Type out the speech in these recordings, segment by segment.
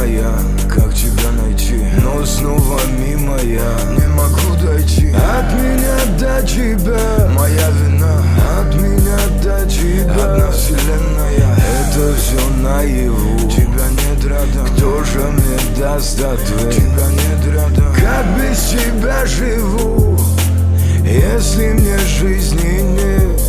моя, как тебя найти? Но снова мимо я не могу дойти. От меня до тебя моя вина, от меня до тебя одна вселенная. Это все наяву, тебя нет рядом. Кто же мне даст ответ? Тебя нет рядом. Как без тебя живу, если мне жизни нет?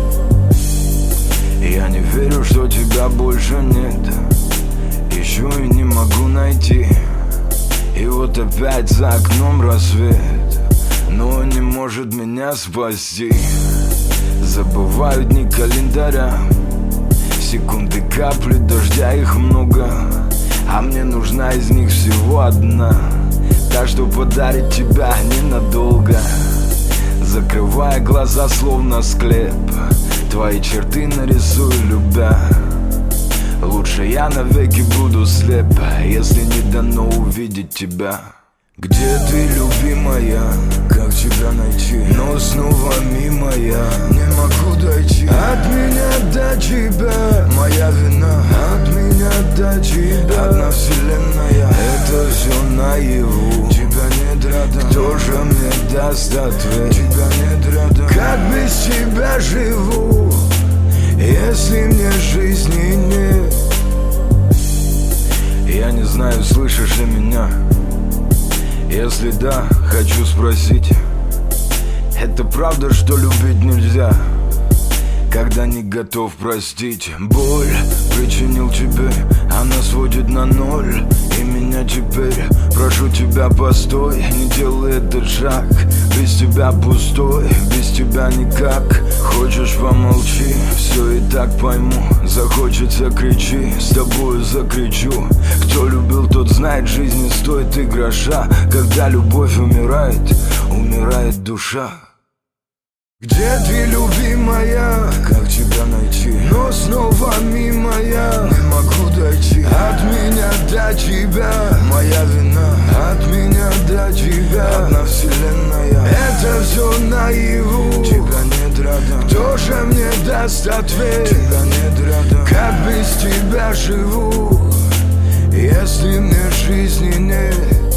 Я не верю, что тебя больше нет. Ищу и не могу найти. И вот опять за окном рассвет, но он не может меня спасти. Забываю дни календаря, секунды, капли дождя, их много, а мне нужна из них всего одна, та, что подарит тебя ненадолго. Закрывая глаза, словно склеп, твои черты нарисую, любя. Лучше я навеки буду слеп, если не дано увидеть тебя. Где ты, любимая, как тебя найти? Но снова мимо я не могу дойти. От меня до тебя моя вина, от меня до тебя одна вселенная. Это все наяву, тебя нет рядом. Кто же мне даст ответ? Тебя нет рядом. Как без тебя живу, если мне жизни нет? Я не знаю, слышишь ли меня? Если да, хочу спросить: это правда, что любить нельзя, когда не готов простить? Боль причинил тебе, она сводит на ноль. И меня теперь, прошу тебя, постой, не делай этот шаг. Без тебя пустой, без тебя никак. Хочешь, помолчи, все и так пойму. Захочется, кричи, с тобою закричу. Кто любил, тот знает, жизнь не стоит и гроша. Когда любовь умирает, умирает душа. Где ты, любимая, как тебя найти? Но снова мимо я не могу дойти. От меня до тебя моя вина, от меня до тебя одна вселенная. Это все наяву, тебя нет рядом. Кто же мне даст ответ? Тебя нет рядом. Как без тебя живу, если мне жизни нет?